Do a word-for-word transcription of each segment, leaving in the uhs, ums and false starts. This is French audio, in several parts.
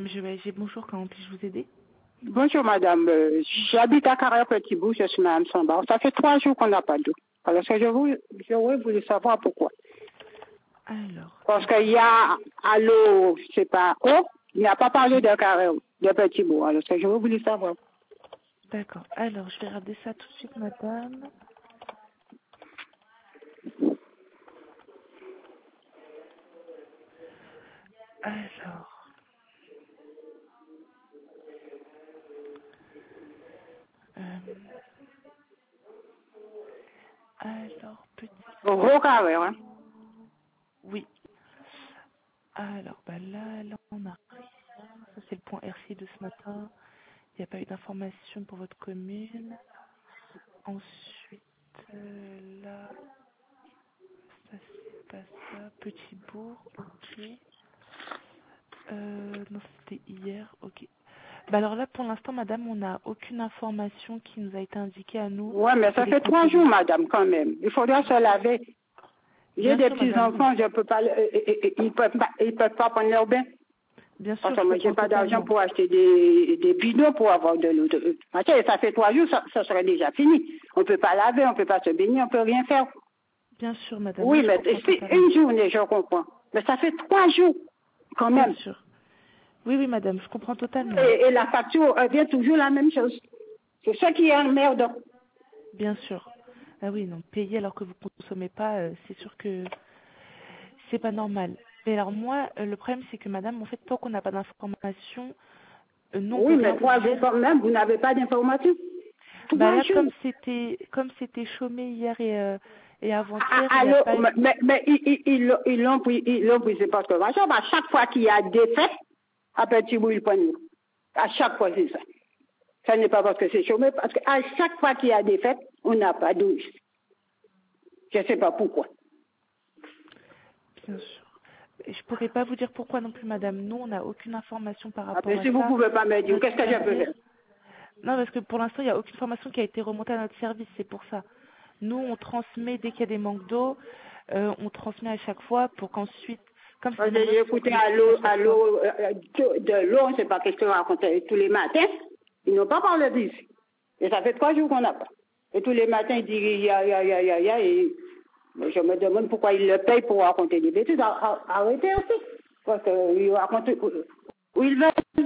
je vais j'ai bonjour, comment puis-je vous aider? Bonjour madame, Euh, j'habite à Carrière Petit Bout, je suis madame Sambar. Ça fait trois jours qu'on n'a pas d'eau. Alors que je voulais, je voulais savoir pourquoi. Alors, Parce qu'il y a à l'eau, je sais pas, oh, il n'y a pas parlé de Carrière, de Petit Bout. Alors que je voulais savoir. d'accord. Alors, je vais regarder ça tout de suite, madame. Alors, euh, alors, petit... Gros Carrière, hein. Oui. Alors, bah là, là, on a rien. Ça, c'est le point R C de ce matin. Il n'y a pas eu d'information pour votre commune. Ensuite, euh, là, ça, c'est pas ça. Petit bourg, ok. Euh, non, c'était hier, ok. Bah alors là, pour l'instant, madame, on n'a aucune information qui nous a été indiquée à nous. Ouais, mais ça qu'il y ait fait des trois coupures. jours madame quand même. Il faudra se laver. J'ai Bien des sûr, madame, petits-enfants, je peux pas, euh, euh, euh, ils peuvent pas, ils peuvent pas prendre leur bain. bien sûr, Parce que je moi, j'ai comprends pas d'argent totalement. pour acheter des, des bidons pour avoir de l'eau. de- Parce que ça fait trois jours, ça, ça serait déjà fini. On peut pas laver, on peut pas se baigner, on peut rien faire. Bien sûr, madame, oui, Oui, je mais comprends si totalement. une journée, je comprends. Mais ça fait trois jours, quand Bien même. sûr. Oui, oui, madame, je comprends totalement. Et, et la facture elle vient toujours la même chose. C'est ça qui est emmerdant. Bien sûr. Ah oui, non, payer alors que vous ne consommez pas, euh, c'est sûr que c'est pas normal. Mais alors moi, euh, le problème, c'est que madame, en fait, tant qu'on n'a pas d'informations, euh, nous, on peut Oui, mais rien vous trois jours dire. quand même, vous n'avez pas d'informations. Bah Trois là, comme jours. c'était comme c'était chômé hier et, euh, et avant-hier, Ah, il n'y a allô, pas eu... mais, mais, mais ils ils- ils l'ont ils l'ont pris, ils l'ont pris, c'est parce que machin, à chaque fois qu'il y a des fêtes, à Petit Bout, ils prennent l'eau. À chaque fois, c'est ça. Ça n'est pas parce que c'est chômé, parce qu'à chaque fois qu'il y a des fêtes, on n'a pas d'eau. Je ne sais pas pourquoi. Bien sûr. Je pourrais pas vous dire pourquoi non plus, madame. Nous, on n'a aucune information par rapport Après, à si vous ne ça. pouvez pas me dire, Notre qu'est-ce que je peux service... faire? Non, parce que pour l'instant, il n'y a aucune information qui a été remontée à notre service, c'est pour ça. Nous, on transmet dès qu'il y a des manques d'eau, euh, on transmet à chaque fois pour qu'ensuite, comme c'est Parce des que manques d'eau j'ai qui sont écouté à collectés à l'eau, chaque à fois. l'eau, euh, euh, de, de l'eau, c'est pas question de raconter tous les matins. Ils n'ont pas parlé d'ici. Et ça fait trois jours qu'on n'a pas. Et tous les matins, ils disent, il y a, il y a, il y a, il y a, il y a, et je me demande pourquoi ils le payent pour raconter des bêtises. Ar- ar- Arrêtez aussi. Parce qu'ils racontent où ils veulent.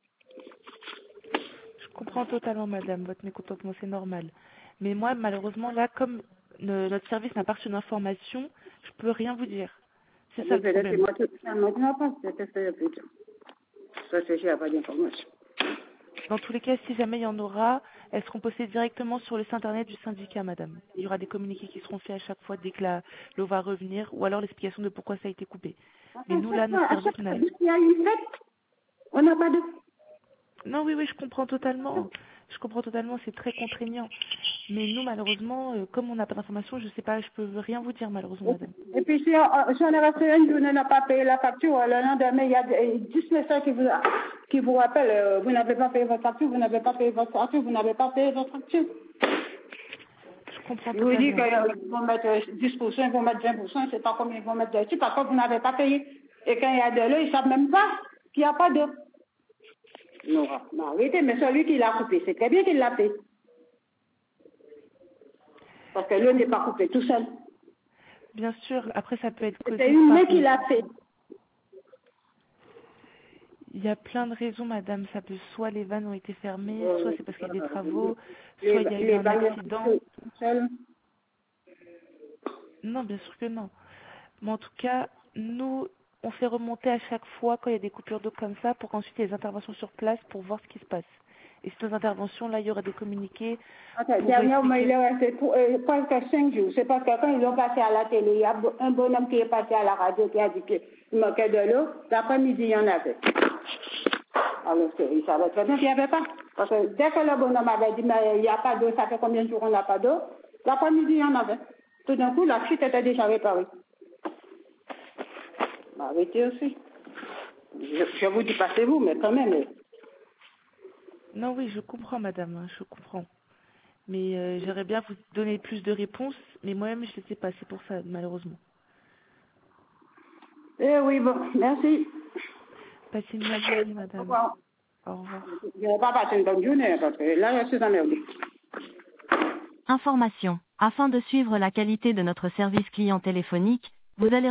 Je comprends totalement, madame, votre mécontentement, c'est normal. Mais moi, malheureusement, là, comme ne- notre service n'a pas reçu d'informations, je peux rien vous dire. C'est ça le C'est problème. moi qui, c'est moi qui n'en pense, c'est ce que je peux dire. Parce que j'ai pas d'informations. Dans tous les cas, si jamais il y en aura, elles seront postées directement sur le site internet du syndicat, madame. Il y aura des communiqués qui seront faits à chaque fois dès que la- l'eau va revenir, ou alors l'explication de pourquoi ça a été coupé. À Mais nous, chaque là, fois, notre à service, chaque on fois, a... dès qu'il y a une fête, on n'a pas de... Non, oui, oui, je comprends totalement. Je comprends totalement, c'est très contraignant. Mais nous, malheureusement, euh, comme on n'a pas d'informations, je sais pas, je peux rien vous dire, malheureusement, madame. Et puis si on, si on est resté une journée, n'a pas payé la facture, le lendemain, il y a des- dix messages qui vous, qui vous rappellent, euh, vous n'avez pas payé votre facture, vous n'avez pas payé votre facture, vous n'avez pas payé votre facture. Je comprends Je vous dis totalement. qu'ils vont mettre euh, dix pour cent, ils vont mettre vingt pour cent, je ne sais pas combien ils vont mettre dessus, parce que vous n'avez pas payé. Et quand il y a de l'eau, ils ne savent même pas qu'il n'y a pas d'eau. Non, non, arrêtez, mais celui qui l'a coupé, c'est très bien qu'il l'a fait. Parce que Je l'eau n'est comprends. pas coupée tout seul. Bien sûr, après, ça peut être C'est causé une main par... qui l'a fait. Il y a plein de raisons, madame. Ça peut soit les vannes ont été fermées, soit Euh, c'est parce qu'il y a des travaux, les, soit il y a eu les un bagnons accident. tout seul. Non, bien sûr que non. Mais en tout cas, nous, on fait remonter à chaque fois quand il y a des coupures d'eau comme ça pour qu'ensuite il y ait des interventions sur place pour voir ce qui se passe. Et ces interventions, là, il y aura des communiqués Ok, pour dernièrement, il expliquer. est resté tout- euh, presque cinq jours. C'est parce que quand ils ont passé à la télé, il y a bo- un bonhomme qui est passé à la radio qui a dit qu'il manquait de l'eau. L'après-midi, il y en avait. Alors, c'est- il savait très bien qu'il n'y avait pas. Parce que dès que le bonhomme avait dit, mais il n'y a pas d'eau, ça fait combien de jours qu'on n'a pas d'eau, l'après-midi, il y en avait. Tout d'un coup, la chute était déjà réparée. Bah, arrêtez aussi. Je, je vous dis pas c'est vous, mais quand même. euh, Non, oui, je comprends, madame, hein, je comprends. Mais euh, j'aimerais bien vous donner plus de réponses, mais moi-même, je ne sais pas, c'est pour ça, malheureusement. Eh oui, bon, merci. Passez une bonne journée, Au madame. revoir. Au revoir. Je ne vais pas passer une bonne journée parce que là, je suis emmerdée. Information. Afin de suivre la qualité de notre service client téléphonique, vous allez